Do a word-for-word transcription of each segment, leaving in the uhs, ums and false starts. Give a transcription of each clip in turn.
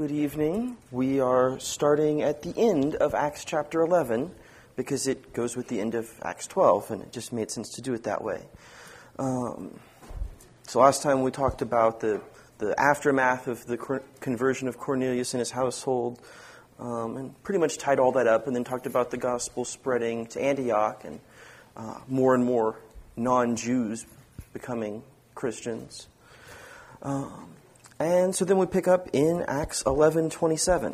Good evening. We are starting at the end of Acts chapter eleven because it goes with the end of Acts twelve, and it just made sense to do it that way. Um, so last time we talked about the, the aftermath of the cor- conversion of Cornelius and his household, um, and pretty much tied all that up, and then talked about the gospel spreading to Antioch and uh, more and more non-Jews becoming Christians. Um, And so then we pick up in Acts eleven twenty-seven.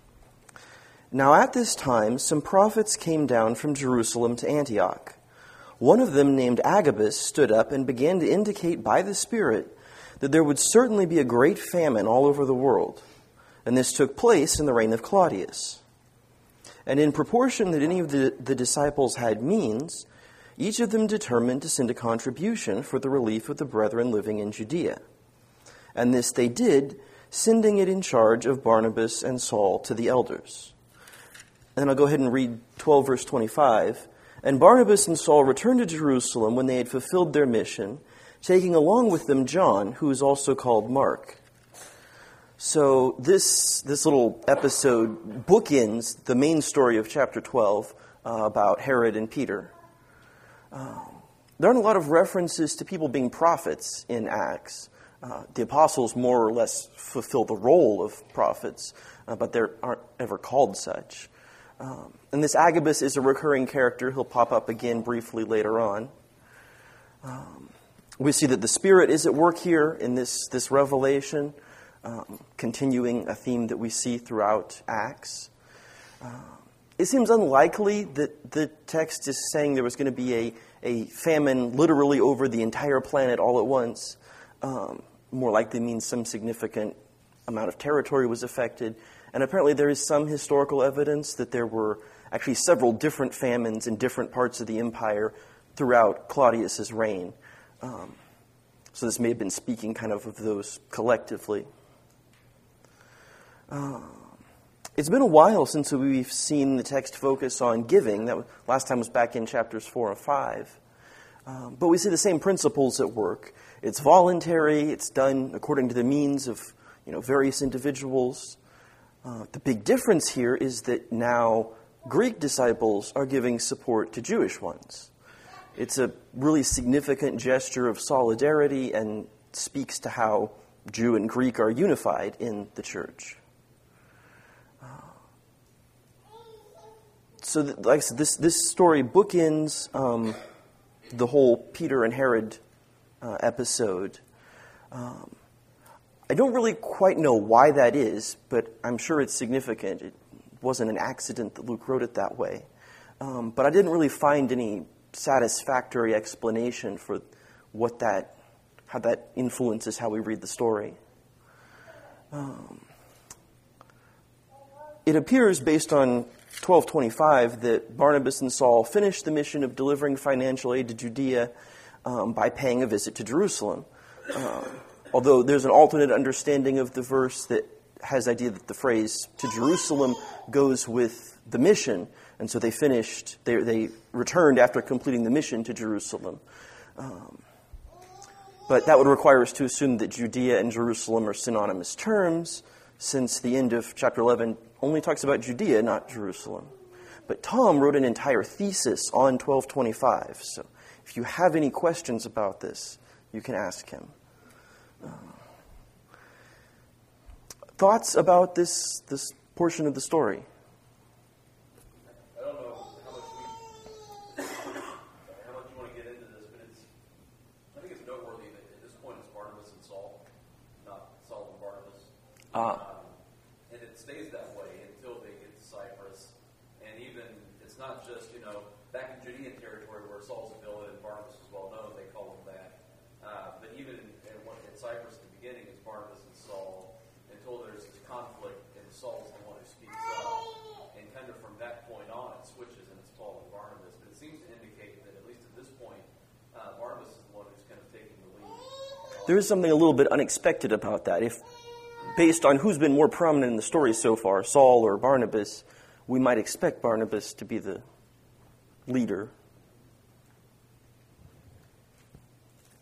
Now at this time, some prophets came down from Jerusalem to Antioch. One of them, named Agabus, stood up and began to indicate by the Spirit that there would certainly be a great famine all over the world. And this took place in the reign of Claudius. And in proportion that any of the, the disciples had means, each of them determined to send a contribution for the relief of the brethren living in Judea. And this they did, sending it in charge of Barnabas and Saul to the elders. And I'll go ahead and read twelve verse twenty-five. And Barnabas and Saul returned to Jerusalem when they had fulfilled their mission, taking along with them John, who is also called Mark. So this this little episode bookends the main story of chapter twelve uh, about Herod and Peter. Um, there aren't a lot of references to people being prophets in Acts. Uh, the apostles more or less fulfill the role of prophets, uh, but they aren't ever called such. Um, and this Agabus is a recurring character. He'll pop up again briefly later on. Um, we see that the Spirit is at work here in this, this revelation, um, continuing a theme that we see throughout Acts. Um, it seems unlikely that the text is saying there was going to be a, a famine literally over the entire planet all at once. Um, more likely means some significant amount of territory was affected. And apparently there is some historical evidence that there were actually several different famines in different parts of the empire throughout Claudius's reign. Um, so this may have been speaking kind of of those collectively. Uh, it's been a while since we've seen the text focus on giving. That was, last time was back in chapters four and five. Um, but we see the same principles at work. It's voluntary. It's done according to the means of, you know, various individuals. Uh, the big difference here is that now Greek disciples are giving support to Jewish ones. It's a really significant gesture of solidarity and speaks to how Jew and Greek are unified in the church. Uh, so, that, like I said, this this story bookends Um, the whole Peter and Herod uh, episode. Um, I don't really quite know why that is, but I'm sure it's significant. It wasn't an accident that Luke wrote it that way. Um, but I didn't really find any satisfactory explanation for what that, how that influences how we read the story. Um, it appears, based on twelve twenty-five, that Barnabas and Saul finished the mission of delivering financial aid to Judea um, by paying a visit to Jerusalem. Uh, although there's an alternate understanding of the verse that has the idea that the phrase "to Jerusalem" goes with the mission, and so they finished, they, they returned after completing the mission to Jerusalem. Um, but that would require us to assume that Judea and Jerusalem are synonymous terms, since the end of chapter eleven only talks about Judea, not Jerusalem. But Tom wrote an entire thesis on twelve twenty-five, so if you have any questions about this, you can ask him. Uh, thoughts about this this portion of the story? I don't know how much we, how much you want to get into this, but it's I think it's noteworthy that at this point it's Barnabas and Saul, not Saul and Barnabas. Ah. Stays that way until they get to Cyprus. And even, it's not just, you know, back in Judean territory where Saul's a villain and Barnabas is well known, they call him that. Uh, but even in, in, in Cyprus at the beginning, it's Barnabas and Saul until there's this conflict and Saul's the one who speaks up. And kind of from that point on, it switches and it's Paul and Barnabas. But it seems to indicate that at least at this point, uh, Barnabas is the one who's kind of taking the lead. There is something a little bit unexpected about that. If based on who's been more prominent in the story so far, Saul or Barnabas, we might expect Barnabas to be the leader.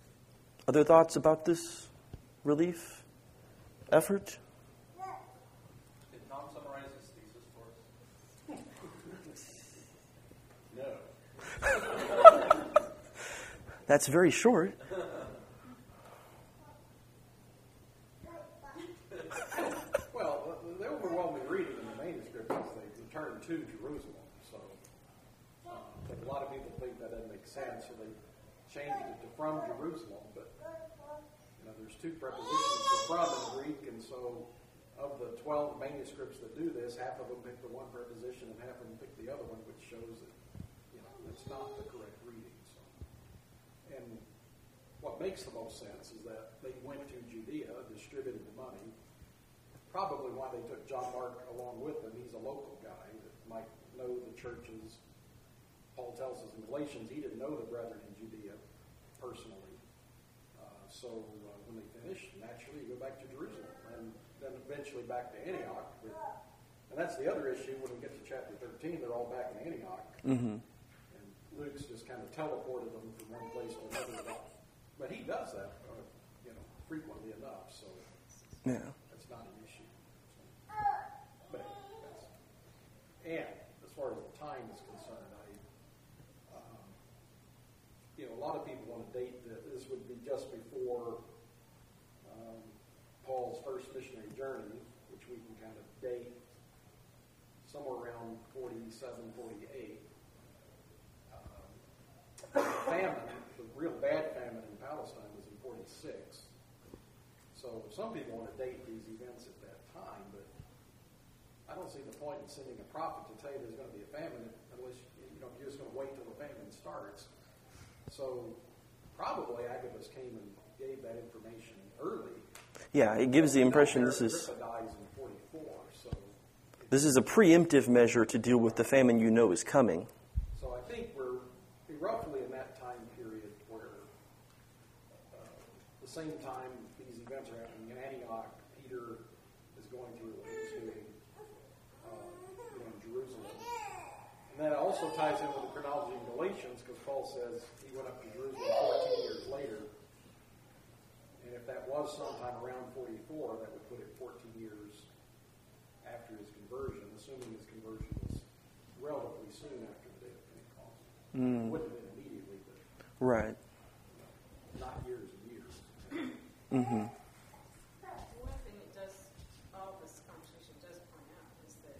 Other thoughts about this relief effort? That's very short. Well, the overwhelming reading in the manuscript is they returned to Jerusalem. So uh, I think a lot of people think that doesn't make sense, so they changed it to from Jerusalem. But you know, there's two prepositions for from in Greek, and so of the twelve manuscripts that do this, half of them pick the one preposition and half of them pick the other one, which shows that you know it's not the correct reading. So, and what makes the most sense is that they went to Judea, distributed the money. Probably why they took John Mark along with them. He's a local guy that might know the churches. Paul tells us in Galatians he didn't know the brethren in Judea personally. Uh, so uh, when they finish, naturally you go back to Jerusalem and then eventually back to Antioch. But, and that's the other issue when we get to chapter thirteen, they're all back in Antioch. Mm-hmm. And Luke's just kind of teleported them from one place to another. But he does that uh, you know, frequently enough. So yeah. That's not an issue. So, but that's, and as far as the time is concerned, I, um, you know, a lot of people want to date that this would be just before um, Paul's first missionary journey, which we can kind of date somewhere around forty-seven, forty-eight. Um, the famine, the real bad famine in Palestine was in forty-six. So some people want to date these events at that time, but I don't see the point in sending a prophet to tell you there's going to be a famine unless you know you're just going to wait till the famine starts. So probably Agabus came and gave that information early. Yeah, it gives the impression this is dies in forty-four. So this is a preemptive measure to deal with the famine you know is coming. So I think we're roughly in that time period where uh, the same time these events are happening in Antioch, Peter is going through what he's doing uh, you know, in Jerusalem. And that also ties in with the chronology in Galatians, because Paul says he went up to Jerusalem fourteen years later. And if that was sometime around forty-four, that would put it fourteen years after his conversion, assuming his conversion was relatively soon after the day of Pentecost. Mm. It wouldn't have been immediately, but right. You know, not years and years. Mm-hmm. One thing it does, all this conversation does point out is that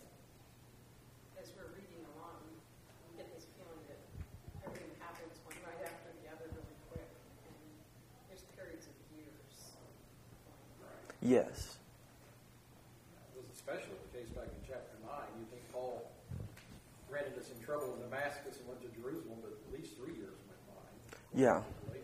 as we're reading along, we get this feeling that everything happens one right after the other really quick, and there's periods of years. Yes. It was especially the case back in chapter nine. You think Paul ran into some trouble in Damascus and went to Jerusalem, but at least three years went by. Yeah.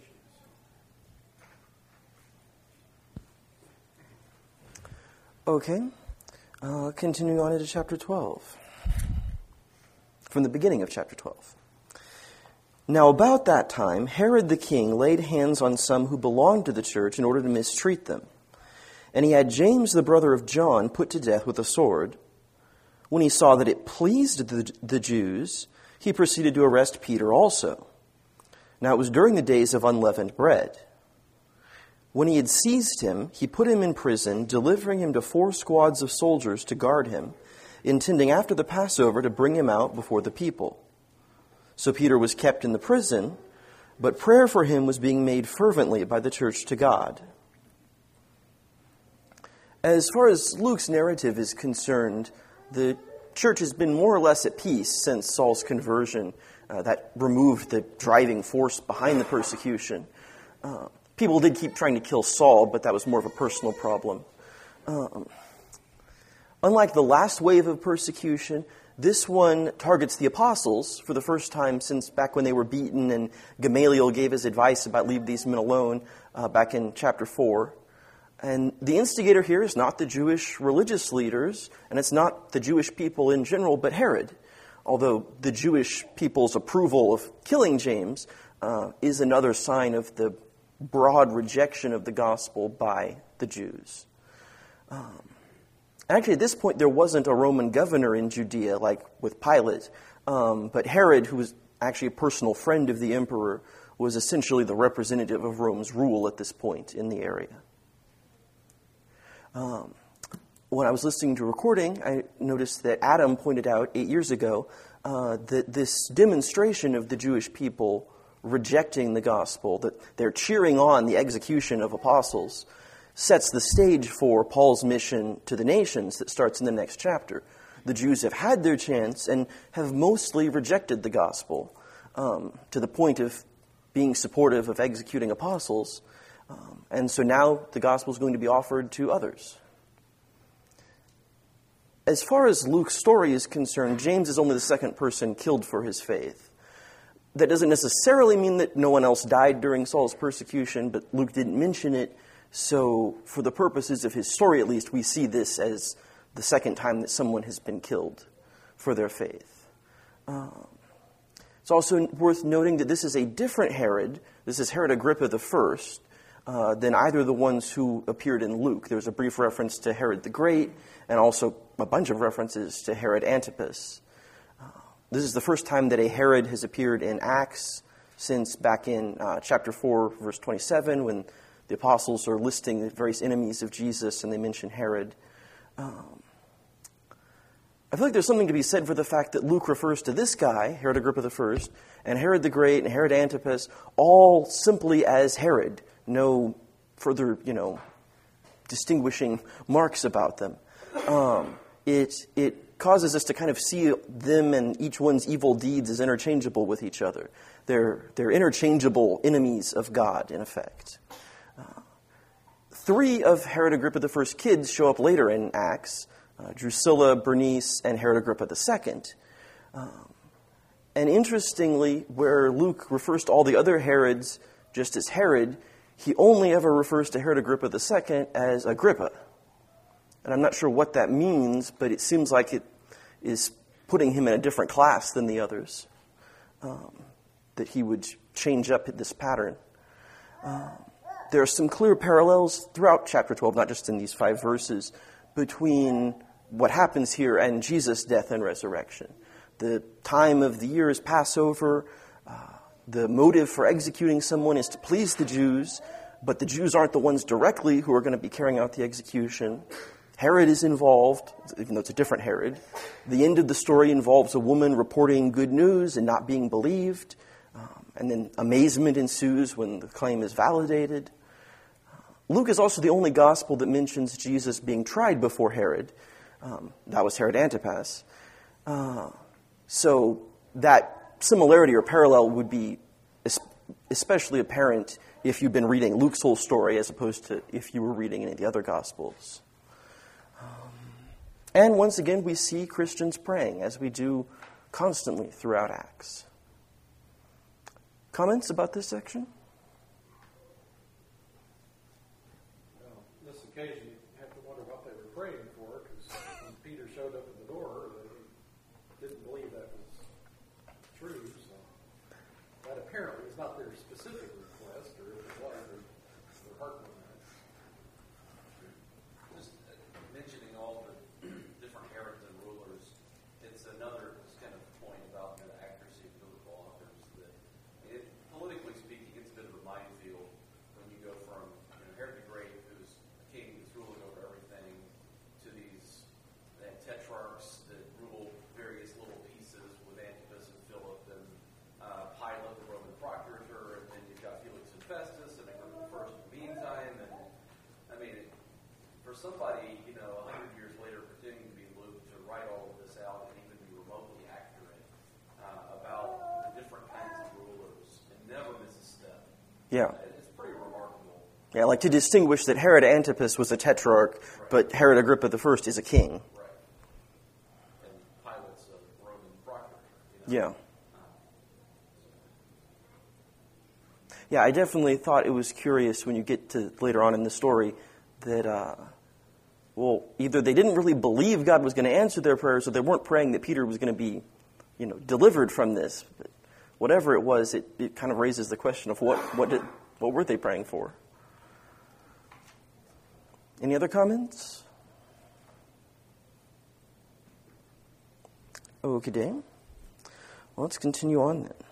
Okay. Uh, continuing on into chapter twelve. From the beginning of chapter twelve. Now about that time, Herod the king laid hands on some who belonged to the church in order to mistreat them. And he had James, the brother of John, put to death with a sword. When he saw that it pleased the, the Jews, he proceeded to arrest Peter also. Now it was during the days of unleavened bread. When he had seized him, he put him in prison, delivering him to four squads of soldiers to guard him, intending after the Passover to bring him out before the people. So Peter was kept in the prison, but prayer for him was being made fervently by the church to God. As far as Luke's narrative is concerned, the church has been more or less at peace since Saul's conversion. Uh, that removed the driving force behind the persecution. Uh, people did keep trying to kill Saul, but that was more of a personal problem. Um, unlike the last wave of persecution, this one targets the apostles for the first time since back when they were beaten and Gamaliel gave his advice about leave these men alone uh, back in chapter four. And the instigator here is not the Jewish religious leaders, and it's not the Jewish people in general, but Herod. Although the Jewish people's approval of killing James uh, is another sign of the broad rejection of the gospel by the Jews. Um, actually, at this point, there wasn't a Roman governor in Judea like with Pilate, um, but Herod, who was actually a personal friend of the emperor, was essentially the representative of Rome's rule at this point in the area. Um, when I was listening to a recording, I noticed that Adam pointed out eight years ago uh, that this demonstration of the Jewish people rejecting the gospel, that they're cheering on the execution of apostles, sets the stage for Paul's mission to the nations that starts in the next chapter. The Jews have had their chance and have mostly rejected the gospel um, to the point of being supportive of executing apostles. Um, and so now the gospel is going to be offered to others. As far as Luke's story is concerned, James is only the second person killed for his faith. That doesn't necessarily mean that no one else died during Saul's persecution, but Luke didn't mention it. So for the purposes of his story, at least, we see this as the second time that someone has been killed for their faith. Um, it's also worth noting that this is a different Herod. This is Herod Agrippa the First, uh, than either of the ones who appeared in Luke. There's a brief reference to Herod the Great, and also a bunch of references to Herod Antipas. Uh, this is the first time that a Herod has appeared in Acts since back in uh, chapter four, verse twenty-seven, when the apostles are listing the various enemies of Jesus and they mention Herod. Um, I feel like there's something to be said for the fact that Luke refers to this guy, Herod Agrippa the First, and Herod the Great and Herod Antipas, all simply as Herod. No further, you know, distinguishing marks about them. Um, it it causes us to kind of see them and each one's evil deeds as interchangeable with each other. They're they're interchangeable enemies of God, in effect. Uh, three of Herod Agrippa the First's kids show up later in Acts: uh, Drusilla, Bernice, and Herod Agrippa the Second. Um, and interestingly, where Luke refers to all the other Herods just as Herod, he only ever refers to Herod Agrippa the Second as Agrippa. And I'm not sure what that means, but it seems like it is putting him in a different class than the others, um, that he would change up this pattern. Um, there are some clear parallels throughout chapter twelve, not just in these five verses, between what happens here and Jesus' death and resurrection. The time of the year is Passover. Uh, the motive for executing someone is to please the Jews, but the Jews aren't the ones directly who are going to be carrying out the execution. Herod is involved, even though it's a different Herod. The end of the story involves a woman reporting good news and not being believed. Um, and then amazement ensues when the claim is validated. Uh, Luke is also the only gospel that mentions Jesus being tried before Herod. Um, that was Herod Antipas. Uh, so that similarity or parallel would be especially apparent if you've been reading Luke's whole story as opposed to if you were reading any of the other gospels. And once again, we see Christians praying, as we do constantly throughout Acts. Comments about this section? Well, on this occasion, you have to wonder what they were praying for, because when Peter showed up at the door, they didn't believe that was true. So that apparently is not their specific request, or if it was, their heart went out. Just mentioning all the different Herods and rulers, it's another just kind of point about the accuracy of biblical authors. That it, politically speaking, it's a bit of a minefield when you go from you know, Herod the Great, who's a king who's ruling over everything, to these uh, tetrarchs that rule various little pieces with Antipas and Philip and uh, Pilate, the Roman procurator, and then you've got Felix and Festus and Agrippa the First in the meantime. And I mean, it, for somebody, you know, a hundred years later, pretending to be Luke, to write all of this out and even be remotely accurate uh, about the different kinds of rulers and never miss a step. Yeah. It's pretty remarkable. Yeah, like to distinguish that Herod Antipas was a tetrarch, right, but Herod Agrippa the First is a king. Right. And Pilate's a Roman procurator. You know? Yeah. Yeah, I definitely thought it was curious when you get to later on in the story that, uh, well, either they didn't really believe God was going to answer their prayers, or they weren't praying that Peter was going to be, you know, delivered from this. But whatever it was, it, it kind of raises the question of what what did what were they praying for? Any other comments? Okay, well, let's continue on then.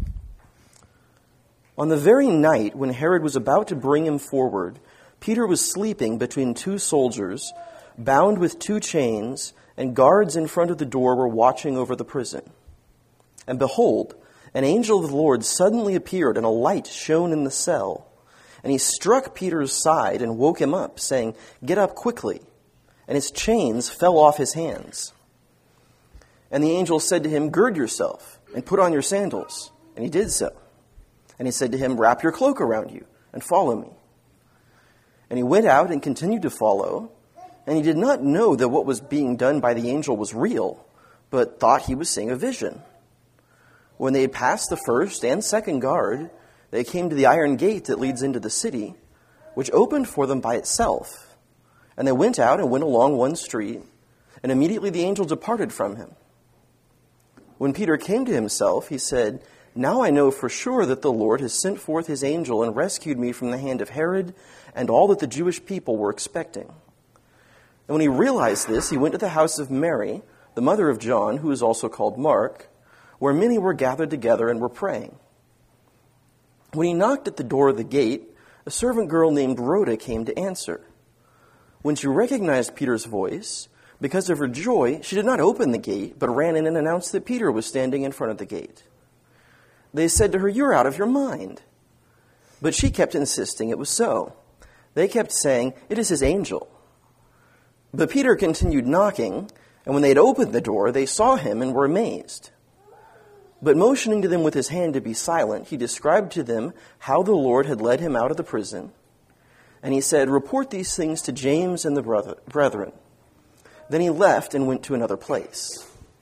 On the very night when Herod was about to bring him forward, Peter was sleeping between two soldiers, bound with two chains, and guards in front of the door were watching over the prison. And behold, an angel of the Lord suddenly appeared, and a light shone in the cell. And he struck Peter's side and woke him up, saying, "Get up quickly." And his chains fell off his hands. And the angel said to him, "Gird yourself and put on your sandals." And he did so. And he said to him, "Wrap your cloak around you and follow me." And he went out and continued to follow. And he did not know that what was being done by the angel was real, but thought he was seeing a vision. When they had passed the first and second guard, they came to the iron gate that leads into the city, which opened for them by itself. And they went out and went along one street, and immediately the angel departed from him. When Peter came to himself, he said, "Now I know for sure that the Lord has sent forth his angel and rescued me from the hand of Herod and all that the Jewish people were expecting." And when he realized this, he went to the house of Mary, the mother of John, who is also called Mark, where many were gathered together and were praying. When he knocked at the door of the gate, a servant girl named Rhoda came to answer. When she recognized Peter's voice, because of her joy, she did not open the gate, but ran in and announced that Peter was standing in front of the gate. They said to her, "You're out of your mind." But she kept insisting it was so. They kept saying, "It is his angel." But Peter continued knocking, and when they had opened the door, they saw him and were amazed. But motioning to them with his hand to be silent, he described to them how the Lord had led him out of the prison. And he said, "Report these things to James and the brother, brethren." Then he left and went to another place.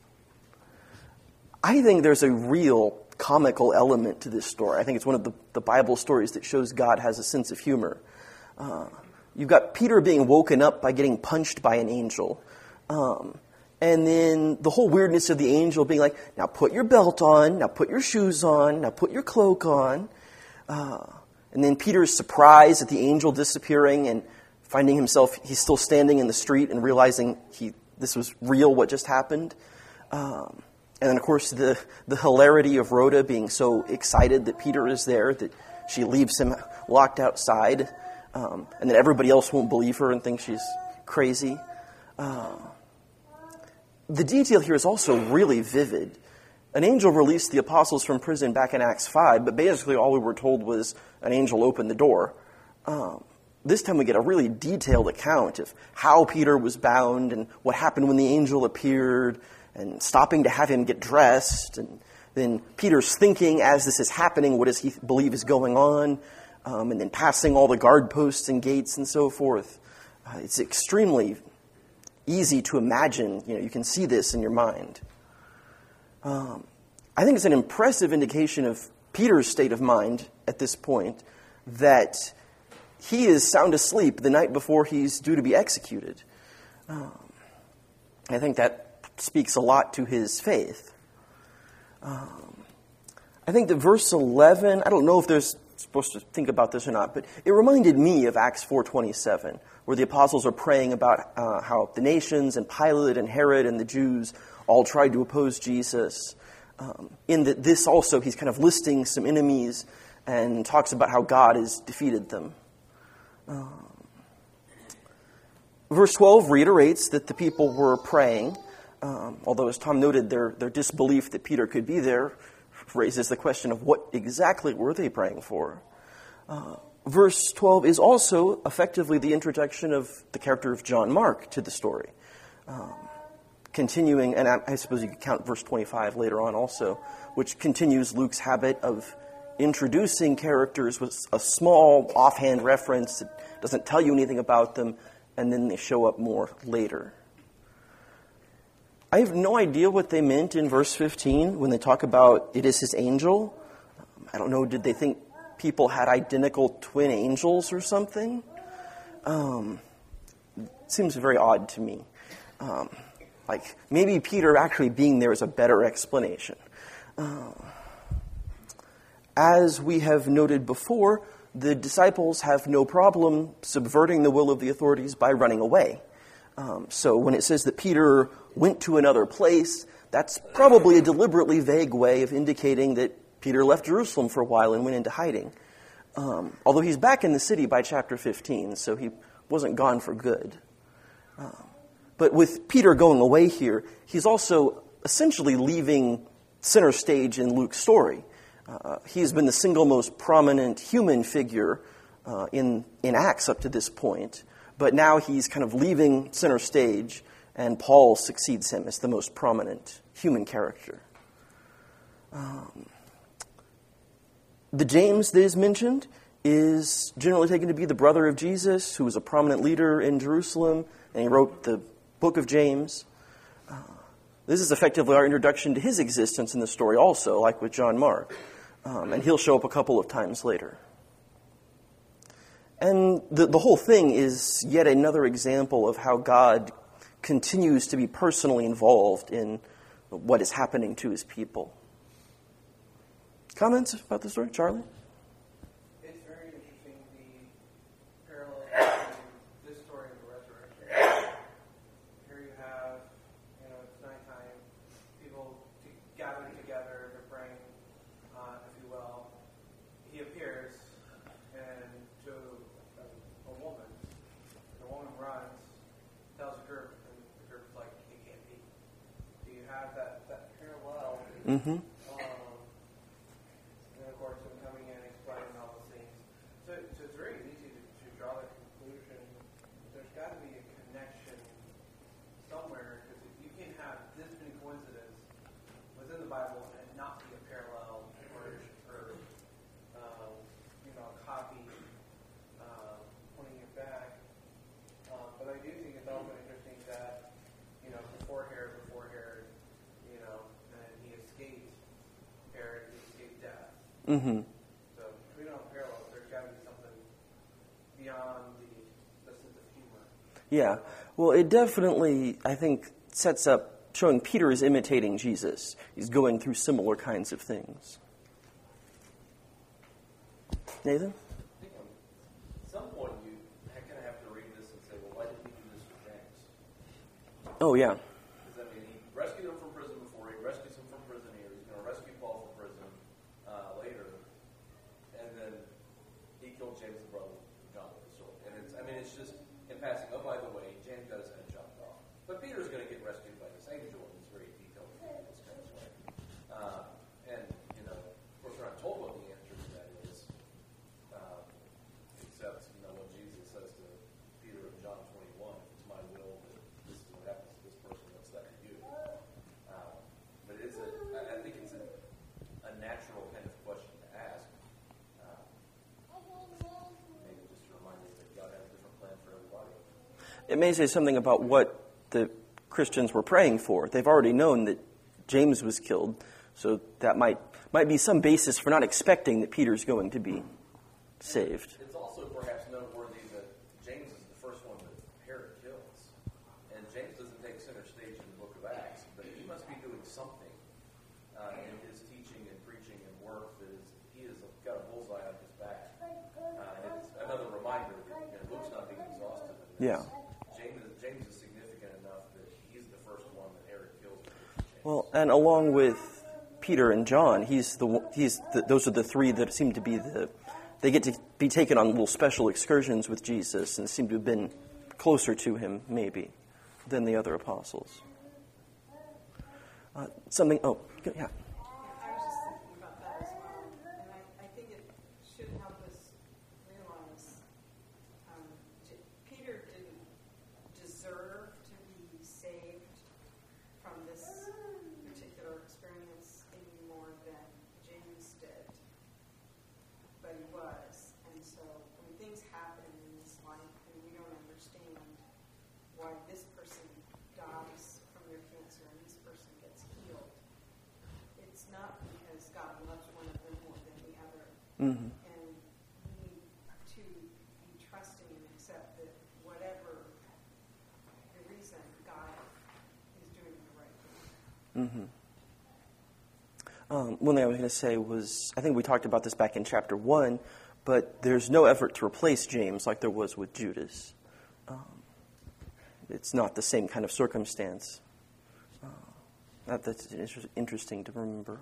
I think there's a real comical element to this story. I think it's one of the, the Bible stories that shows God has a sense of humor. Uh, you've got Peter being woken up by getting punched by an angel. Um, and then the whole weirdness of the angel being like, "Now put your belt on, now put your shoes on, now put your cloak on." Uh, and then Peter's surprised at the angel disappearing and finding himself, he's still standing in the street and realizing he this was real, what just happened. Um, and then, of course, the, the hilarity of Rhoda being so excited that Peter is there that she leaves him locked outside. Um, and that everybody else won't believe her and think she's crazy. Uh, the detail here is also really vivid. An angel released the apostles from prison back in Acts five, but basically all we were told was an angel opened the door. Um, this time we get a really detailed account of how Peter was bound and what happened when the angel appeared and stopping to have him get dressed. And then Peter's thinking as this is happening, what does he believe is going on? Um, and then passing all the guard posts and gates and so forth. Uh, it's extremely easy to imagine. You know, you can see this in your mind. Um, I think it's an impressive indication of Peter's state of mind at this point that he is sound asleep the night before he's due to be executed. Um, I think that speaks a lot to his faith. Um, I think that verse eleven, I don't know if there's supposed to think about this or not, but it reminded me of Acts four twenty-seven, where the apostles are praying about uh, how the nations and Pilate and Herod and the Jews all tried to oppose Jesus. Um, in that this also, he's kind of listing some enemies and talks about how God has defeated them. Um, verse twelve reiterates that the people were praying, um, although as Tom noted, their, their disbelief that Peter could be there raises the question of what exactly were they praying for. Uh, verse twelve is also effectively the introduction of the character of John Mark to the story. Um, continuing, and I, I suppose you could count verse twenty-five later on also, which continues Luke's habit of introducing characters with a small offhand reference that doesn't tell you anything about them, and then they show up more later. I have no idea what they meant in verse fifteen when they talk about it is his angel. I don't know, did they think people had identical twin angels or something? Um, it seems very odd to me. Um, like, maybe Peter actually being there is a better explanation. Uh, as we have noted before, the disciples have no problem subverting the will of the authorities by running away. Um, so when it says that Peter went to another place, that's probably a deliberately vague way of indicating that Peter left Jerusalem for a while and went into hiding. Um, although he's back in the city by chapter fifteen, so he wasn't gone for good. Um, but with Peter going away here, he's also essentially leaving center stage in Luke's story. Uh, he's been the single most prominent human figure uh, in, in Acts up to this point, but now he's kind of leaving center stage, and Paul succeeds him as the most prominent human character. Um, the James that is mentioned is generally taken to be the brother of Jesus, who was a prominent leader in Jerusalem, and he wrote the book of James. Uh, this is effectively our introduction to his existence in the story also, like with John Mark. Um, and he'll show up a couple of times later. And the, the whole thing is yet another example of how God continues to be personally involved in what is happening to his people. Comments about the story, Charlie? It's very interesting, the parallel between this story and the resurrection. Here you have, you know, it's nighttime, people to gathered together, they're praying, uh, if you will. He appears, and to a, a woman, the woman runs, tells a group, and the group's like, he can't be. Do you have that, that parallel? Mm-hmm. Mm-hmm. So we don't have parallels. There's got to be something beyond the, the sense of humor. Yeah. Well, it definitely, I think, sets up showing Peter is imitating Jesus. He's going through similar kinds of things. Nathan? I think at some point you kind of have to read this and say, well, why did he do this with James? Oh, yeah. Because, I mean, he rescued him from prison before. He rescues him from prison here. He's going to rescue Paul from prison uh, later. And then he killed James, the brother of John with the sword. And it's, I mean, it's just in passing. Oh, by the way, James got his head chopped off. But Peter's going to get rescued by this angel in this very detailed this kind of way. Uh, and, you know, of course, we're not told what the answer to that is. Um, except, you know, what Jesus says to Peter in John twenty-one, if it's my will that this is what happens to this person, what's that to you? Um, but it's a, I think it's a, a natural kind of question to ask. Um, maybe just a reminder that God has a different plan for everybody. It may say something about what the Christians were praying for. They've already known that James was killed, so that might might be some basis for not expecting that Peter's going to be saved. It's also perhaps noteworthy that James is the first one that Herod kills. And James doesn't take center stage in the book of Acts, but he must be doing something uh, in his teaching and preaching and work that is, he has got a bullseye on his back. Uh, and it's another reminder that you know, Luke's not being exhaustive in this. Yeah. James is, James is significant enough that he's the first one that Herod kills. Well, and along with Peter and John, he's the he's the, those are the three that seem to be the they get to be taken on little special excursions with Jesus and seem to have been closer to him maybe than the other apostles. Uh, something. Oh, yeah. I was just thinking about that as well, and I, I think it should help us realize um, J- Peter didn't deserve to be saved from this particular experience any more than James did, but he was. And so when things happen in this life and we don't understand why this person dies from their cancer and this person gets healed, it's not because God loves one of them more than the other. Mm-hmm. And we need to be trusting and accept that whatever the reason, God is doing the right thing. Mm-hmm. Um, one thing I was going to say was, I think we talked about this back in chapter one, but there's no effort to replace James like there was with Judas. Um, it's not the same kind of circumstance. Uh, that, that's inter- interesting to remember.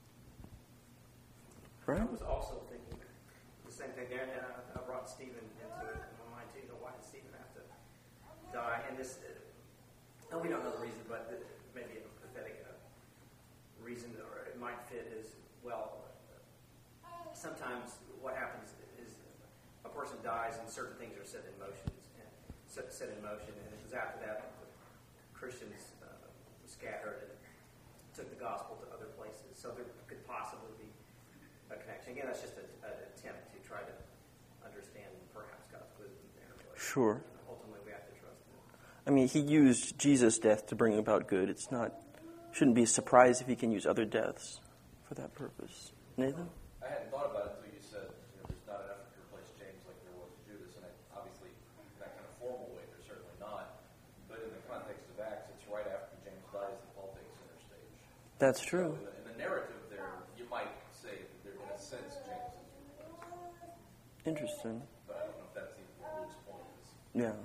Right? I was also thinking the same thing there, and I, I brought Stephen into it in my mind too. You know, why did Stephen have to die? And this, uh, and we don't know the reason, but the, maybe a pathetic uh, reason or it might fit as well. Sometimes what happens is a person dies and certain things are set in motion, and set, set in motion, and it was after that Christians uh, scattered and took the gospel to other places. So there could possibly be a connection. Again, that's just a, an attempt to try to understand perhaps God's wisdom there. But Sure. ultimately, we have to trust Him. I mean, he used Jesus' death to bring about good. It's not, shouldn't be a surprise if he can use other deaths for that purpose. Nathan? I hadn't thought about it until you said, you know, there's not enough to replace James like there was Judas, and I, obviously, in that kind of formal way, there's certainly not. But in the context of Acts, it's right after James dies that Paul takes center stage. That's true. So in, the, in the narrative there, you might say that there, in a sense, James is replaced. Interesting. But I don't know if that's even what Luke's point is. Yeah.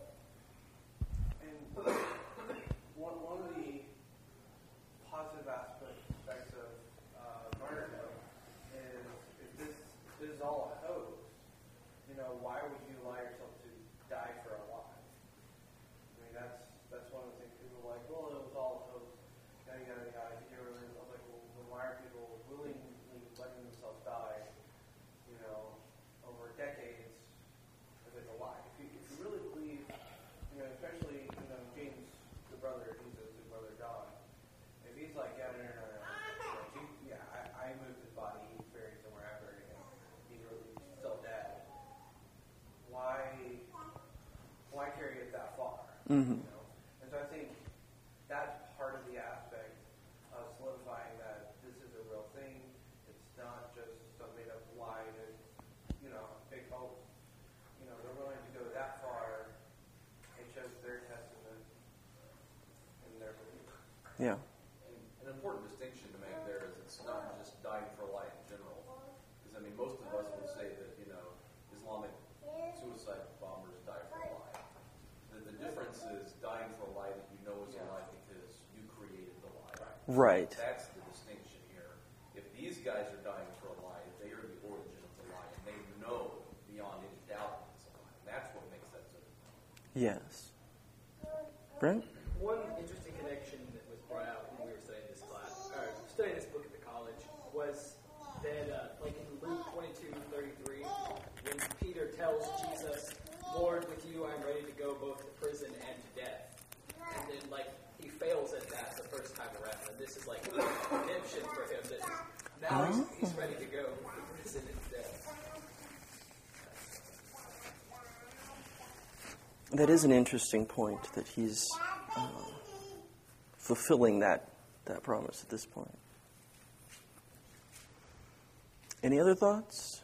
And one, one of the positive aspects of uh, martyrdom is if this, this is all a hoax, you know, why would you allow yourself to die for a lie? I mean, that's that's one of the things people are like, well, it was all a hoax, yada, yada, yada. You know, and I'm like, well, then why are people willingly letting themselves die, you know, over decades if it's a lie? If you, if you really believe, you know, especially, you know, James, the brother of Jesus, the brother of God, if he's like, yeah, no, no, no, no, no, yeah, I, I moved his body, he's buried somewhere, I buried him, he's really still dead. Why, why carry it that far? Mm-hmm. You know? And so I think that's part of the aspect of solidifying that this is a real thing. It's not just some made up lie that, you know, big hope. You know, they're willing to go that far. It shows their testament and their belief. Yeah. An important distinction to make there is it's not just dying for a lie in general. Because, I mean, most of us would say that, you know, Islamic suicide bombers die for a lie. The, the difference is dying for a lie that you know is a lie because you created the lie. Right. That's the distinction here. If these guys are dying for a lie, they are the origin of the lie, and they know beyond any doubt that it's a lie. And that's what makes that so different. Yes. Brent? One interesting connection that was brought out when we were studying this class, or studying this book at the college, was that, uh, like in Luke twenty-two thirty-three, when Peter tells Jesus, "Lord, with you I'm ready to go both to prison and to death," and then like he fails at that the first time around, and this is like redemption for him. That now he's, he's ready to go to prison and death. That is an interesting point, that he's uh, fulfilling that, that promise at this point. Any other thoughts?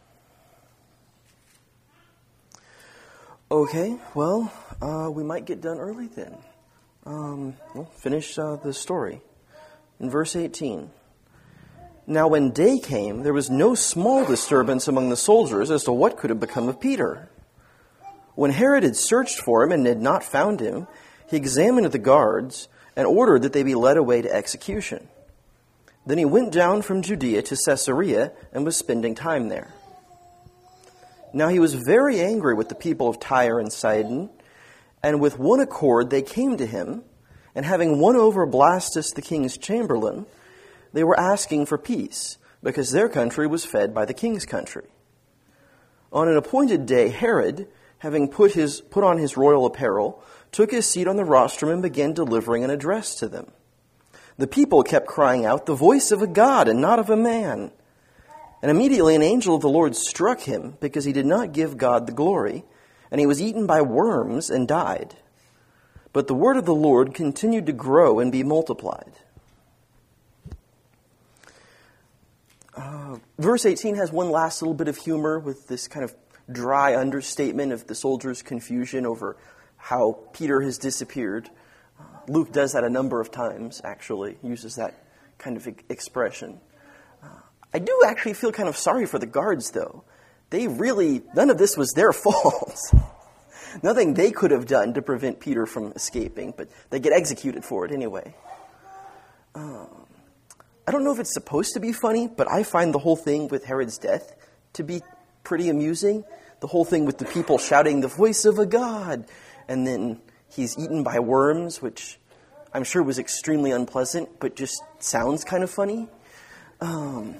Okay, well, uh, we might get done early then. Um, we'll finish uh, the story. In verse eighteen. Now when day came, there was no small disturbance among the soldiers as to what could have become of Peter. When Herod had searched for him and had not found him, he examined the guards and ordered that they be led away to execution. Then he went down from Judea to Caesarea and was spending time there. Now he was very angry with the people of Tyre and Sidon, and with one accord they came to him, and having won over Blastus the king's chamberlain, they were asking for peace, because their country was fed by the king's country. On an appointed day, Herod, having put his put on his royal apparel, took his seat on the rostrum and began delivering an address to them. The people kept crying out, "The voice of a God and not of a man." And immediately an angel of the Lord struck him, because he did not give God the glory, and he was eaten by worms and died. But the word of the Lord continued to grow and be multiplied. Uh, verse eighteen has one last little bit of humor with this kind of dry understatement of the soldiers' confusion over how Peter has disappeared. Uh, Luke does that a number of times, actually, uses that kind of e- expression. Uh, I do actually feel kind of sorry for the guards, though. They really, none of this was their fault. Nothing they could have done to prevent Peter from escaping, but they get executed for it anyway. Um, I don't know if it's supposed to be funny, but I find the whole thing with Herod's death to be pretty amusing. The whole thing with the people shouting, "The voice of a God," and then he's eaten by worms, which I'm sure was extremely unpleasant, but just sounds kind of funny. Um,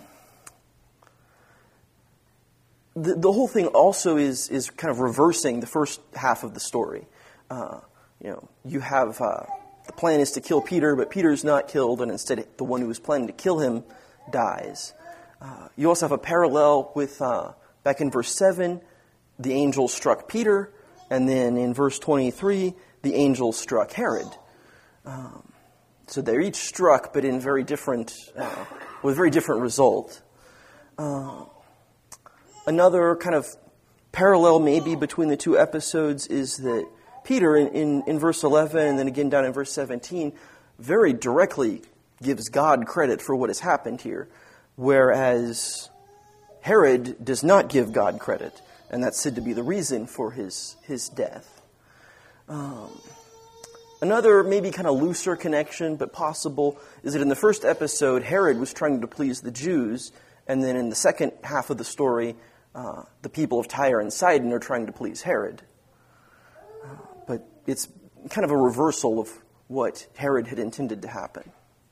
the, the whole thing also is is kind of reversing the first half of the story. Uh, you know, you have uh, the plan is to kill Peter, but Peter's not killed, and instead the one who was planning to kill him dies. Uh, you also have a parallel with uh, back in verse seven, the angel struck Peter, and then in verse twenty-three, the angel struck Herod. Um, so they're each struck, but in very different, uh, with very different result. Uh, another kind of parallel maybe between the two episodes is that Peter in, in, in verse eleven and then again down in verse seventeen very directly gives God credit for what has happened here, whereas Herod does not give God credit, and that's said to be the reason for his, his death. Um, another maybe kind of looser connection, but possible, is that in the first episode, Herod was trying to please the Jews, and then in the second half of the story, uh, the people of Tyre and Sidon are trying to please Herod. Uh, but it's kind of a reversal of what Herod had intended to happen.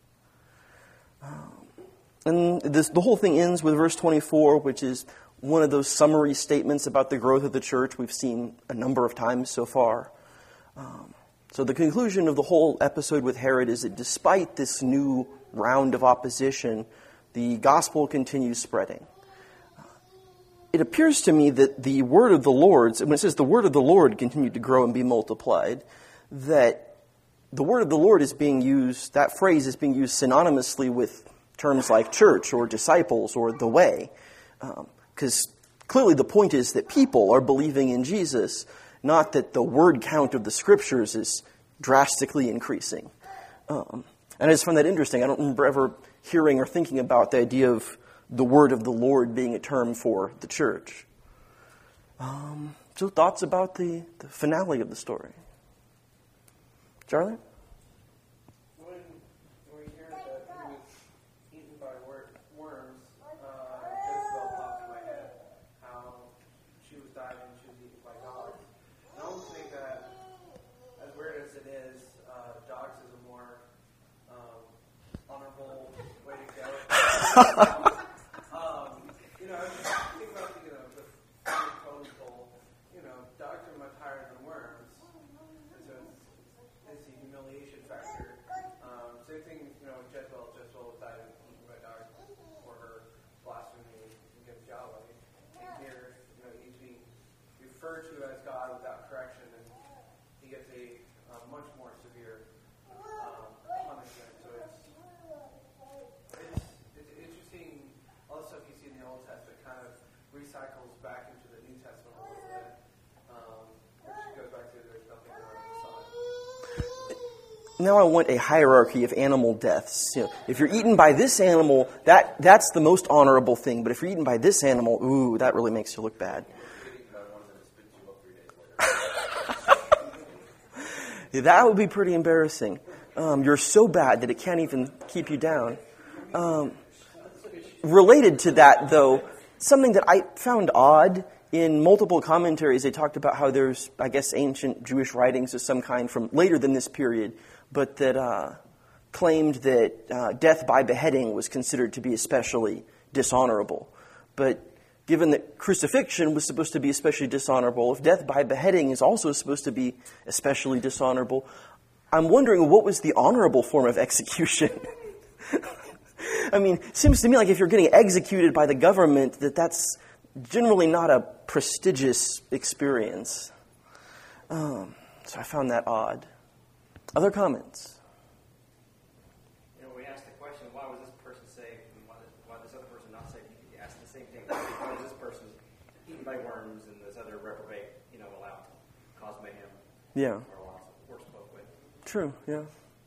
Um, and this, the whole thing ends with verse twenty-four, which is one of those summary statements about the growth of the church we've seen a number of times so far. Um, so the conclusion of the whole episode with Herod is that despite this new round of opposition, the gospel continues spreading. Uh, it appears to me that the word of the Lord, when it says the word of the Lord continued to grow and be multiplied, that the word of the Lord is being used, that phrase is being used synonymously with terms like church or disciples or the way. Because um, clearly the point is that people are believing in Jesus, not that the word count of the scriptures is drastically increasing. Um, and I just find that interesting. I don't remember ever hearing or thinking about the idea of the word of the Lord being a term for the church. Um, so thoughts about the, the finale of the story? Charlie? When we hear that he was eaten by wor- worms, uh, Jezebel popped in my head how she was dying and she was eaten by dogs. I almost think that, as weird as it is, uh, dogs is a more um, honorable way to go. um, you know, I just think about the, you know, the totem pole. You know, dogs are much higher than worms. And so it's, it's the humiliation factor. Um, same thing, you know, with Jezebel. Jezebel died eaten by dogs for her blasphemy against Yahweh. And here, you know, he's being referred to as God without correction, and he gets a uh, much more severe um, punishment. So it's, it's it's interesting. All the stuff you see in the Old Testament kind of recycles back into the New Testament a little bit. Um, which goes back to there's nothing new under the sun. Now I want a hierarchy of animal deaths. You know, if you're eaten by this animal, that that's the most honorable thing. But if you're eaten by this animal, ooh, that really makes you look bad. Yeah, that would be pretty embarrassing. Um, you're so bad that it can't even keep you down. Um, related to that, though, something that I found odd in multiple commentaries, they talked about how there's, I guess, ancient Jewish writings of some kind from later than this period, but that uh, claimed that uh, death by beheading was considered to be especially dishonorable. But given that crucifixion was supposed to be especially dishonorable, if death by beheading is also supposed to be especially dishonorable, I'm wondering what was the honorable form of execution? I mean, it seems to me like if you're getting executed by the government, that that's generally not a prestigious experience. Um, so I found that odd. Other comments? You know, we asked the question, why was this person saved and why, why this other person not saved? You could ask the same thing. Why is this person eaten by worms and this other reprobate, you know, allowed to cause mayhem? Yeah. Or lots of worse both ways. True, yeah.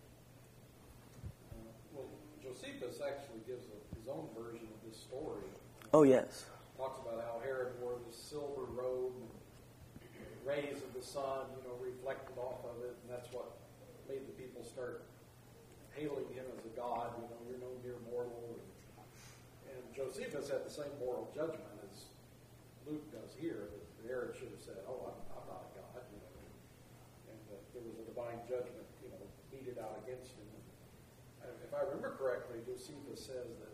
Well, Josephus actually gives a, his own version of this story. Oh, yes. Talks about how Herod wore this silver robe, and the rays of the sun, you know, reflected off of it, and that's what made the people start hailing him as a god. You know, you're no mere mortal. And, and Josephus had the same moral judgment as Luke does here. That Herod should have said, "Oh, I'm, I'm not a god," you know, and that there was a divine judgment, you know, meted out against him. And if I remember correctly, Josephus says that he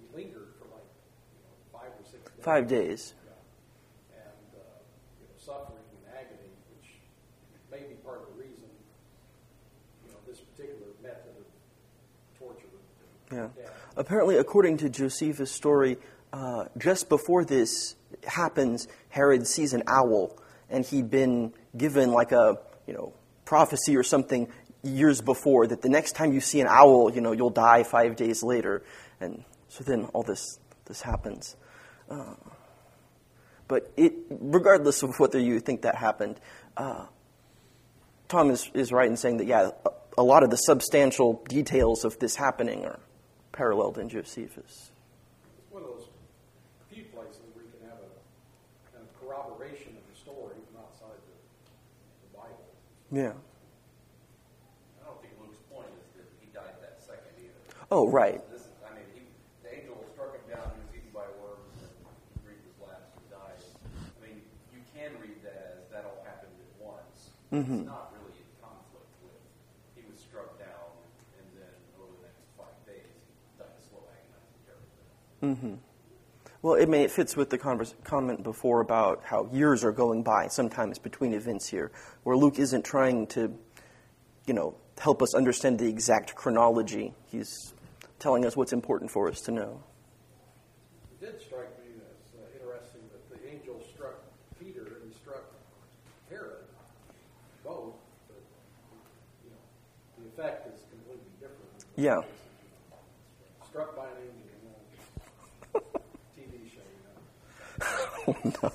lingered for like you know, five or six days. Five days. Yeah. And uh, you know, suffering and agony, which may be part of the reason, you know, this particular method of torture. Yeah. Death. Apparently, according to Josephus' story, uh, just before this happens, Herod sees an owl, and he'd been given like a, you know, prophecy or something years before that the next time you see an owl, you know, you'll die five days later. And so then all this this happens. Uh, but it, regardless of whether you think that happened, uh, Tom is, is right in saying that, yeah, a, a lot of the substantial details of this happening are paralleled in Josephus. It's one of those few places where you can have a kind of corroboration of the story from outside the, the Bible. Yeah. I don't think Luke's point is that he died that second either. Oh, right. This is, I mean, he, the angel struck him down, he was eaten by worms, and he breathed his last and died. I mean, you can read that as that all happened at once. Mm-hmm. It's not really in conflict with he was struck down, and then over the next five days, he died a slow, agonizing, terrible death. Mm-hmm. Well, it may it fits with the converse, comment before about how years are going by sometimes between events here, where Luke isn't trying to, you know, help us understand the exact chronology. He's telling us what's important for us to know. It did strike me as uh, interesting that the angel struck Peter and he struck Herod, both, but you know, the effect is completely different. Yeah. Struck by an angel, you know, T V show, you know. Oh, no.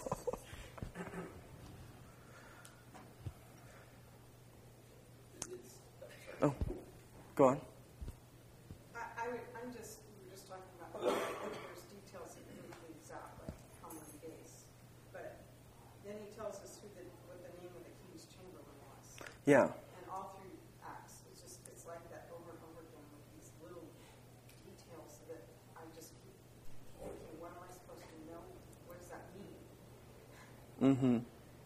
Oh, go on. I, I would, I'm just, we were just talking about, there's details that Luke leaves out, like how many days. But then he tells us who the, what the name of the king's chamberlain was. Yeah. And all through Acts, it's just, it's like that over and over again with these little details that I just keep thinking, what am I supposed to know? What does that mean? Mm-hmm.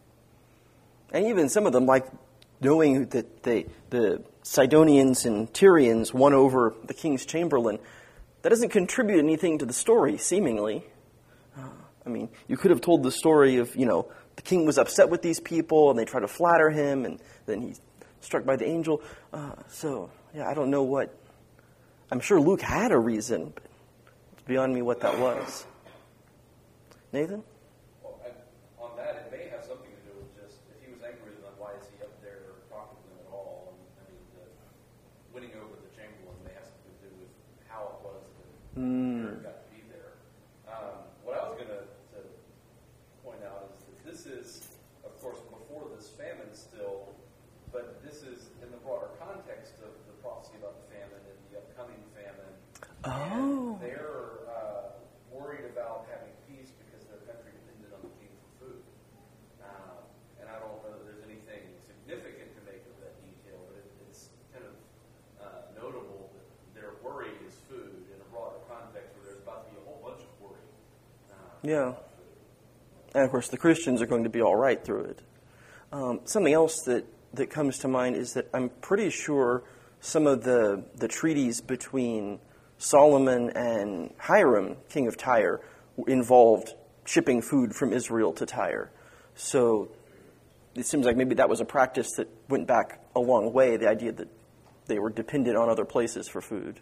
And even some of them, like knowing that they, the Sidonians and Tyrians won over the king's chamberlain, that doesn't contribute anything to the story, seemingly. Uh, I mean, you could have told the story of, you know, the king was upset with these people and they tried to flatter him and then he's struck by the angel. Uh, so, yeah, I don't know what... I'm sure Luke had a reason, but it's beyond me what that was. Nathan? Well, and on that, it may have something to do with just, if he was angry with them, why is he up there talking to them at all? And, I mean, the, winning over the chamberlain may have something to do with how it was that Mm. Herod got to be there. Um, what I was going to point out is that this is, of course, before this famine still, but this is in the broader context of the prophecy about the famine and the upcoming famine. Oh. And they're uh, worried about having peace because their country depended on the king for food. Um, and I don't know that there's anything significant to make of that detail, but it, it's kind of uh, notable that their worry is food in a broader context where there's about to be a whole bunch of worry. Uh, Yeah. And, of course, the Christians are going to be all right through it. Um, something else that, that comes to mind is that I'm pretty sure some of the, the treaties between Solomon and Hiram, king of Tyre, involved shipping food from Israel to Tyre. So it seems like maybe that was a practice that went back a long way, the idea that they were dependent on other places for food.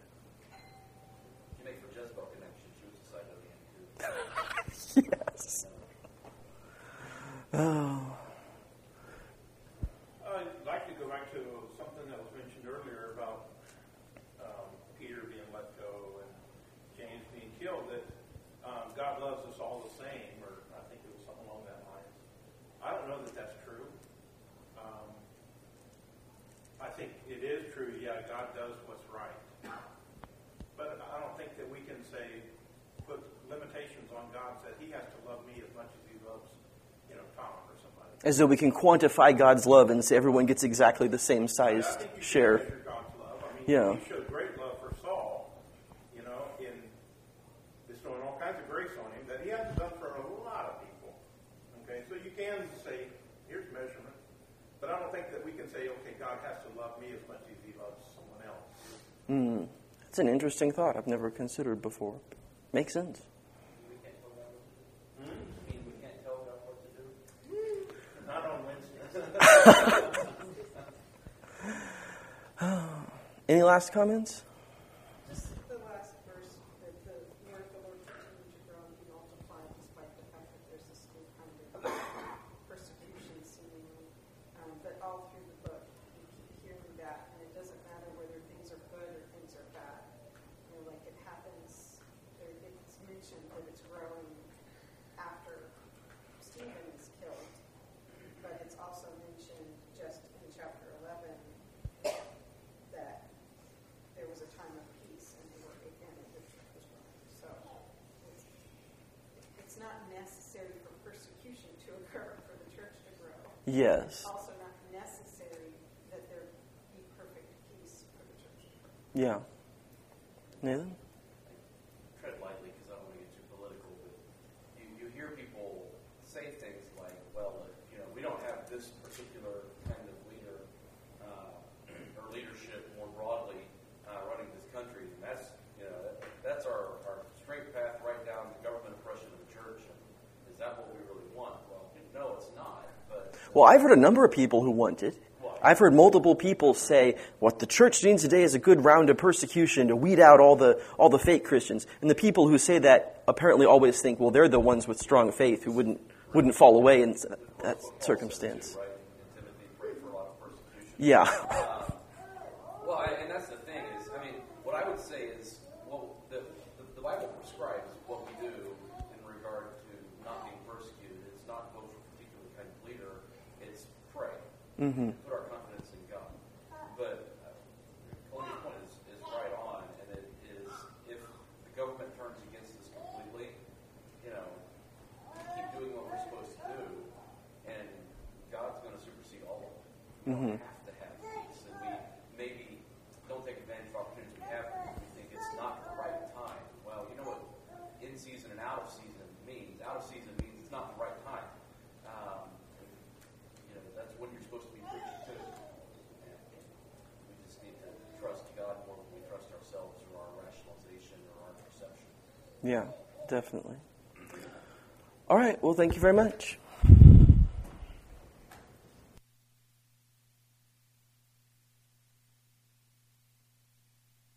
You make for Jezebel connection. She was a Sidonian too. Yes. Oh. I'd like to go back to something that was mentioned earlier about um, Peter being let go and James being killed, that um, God loves us all the same, or I think it was something along that line. I don't know that that's true. Um, I think it is true, yeah, God does what's right. But I don't think that we can say, put limitations on God, that he has to love me as much as he loves, you know, Tom or somebody. As though we can quantify God's love and say everyone gets exactly the same sized I think you share. should measure God's love. I mean, Yeah. he showed great love for Saul, you know, in bestowing all kinds of grace on him that he hasn't done for a lot of people. Okay, so you can say, here's measurement. But I don't think that we can say, okay, God has to love me as much as he loves someone else. Mm. That's an interesting thought I've never considered before. Makes sense. We can't tell God what to do. Hmm? I mean, we can't tell God what to do. Not on Wednesdays. Any last comments? Just the last verse, that the word of the Lord continue to grow and be multiplied, despite the fact that there's this new kind of persecution seemingly. Um, but all through the book, you keep hearing that, and it doesn't matter whether things are good or things are bad. You know, like it happens, there, it's mentioned that it's growing after Stephen is killed, but it's also mentioned just in chapter eleven that there was a time of peace and they were again the church was growing. So it's, it's not necessary for persecution to occur for the church to grow. Yes. It's also not necessary that there be perfect peace for the church to grow. Yeah. Nathan? Tread lightly because I don't want to get too political, but you, you hear people say things like, well, you know, we don't have this particular kind of leader uh, or leadership more broadly uh, running this country. And that's, you know, that, that's our, our straight path right down to government oppression of the church. And is that what we really want? Well, no, it's not. But Well, I've heard a number of people who want it. I've heard multiple people say what the church needs today is a good round of persecution to weed out all the all the fake Christians. And the people who say that apparently always think, well, they're the ones with strong faith who wouldn't wouldn't fall away in that circumstance. right? And Timothy prayed for a lot of persecution. Yeah. Um, well, I, and that's the thing is, I mean, what I would say is, well, the, the, the Bible prescribes what we do in regard to not being persecuted. It's not go for a particular kind of leader. It's pray. Mm-hmm. Put our confidence in God. But uh, Colin's point is, is right on, and it is if the government turns against us completely, you know, keep doing what we're supposed to do, and God's going to supersede all of it. We Mm-hmm. don't have to have peace, and we maybe don't take advantage of opportunities we have because we think it's not the right time. Well, you know what in season and out of season means? Out of season means it's not the right time. Um, and, you know, that's when you're supposed to be preaching too. And we just need to trust God more than we trust ourselves or our rationalization or our perception. Yeah, definitely. All right. Well, thank you very much.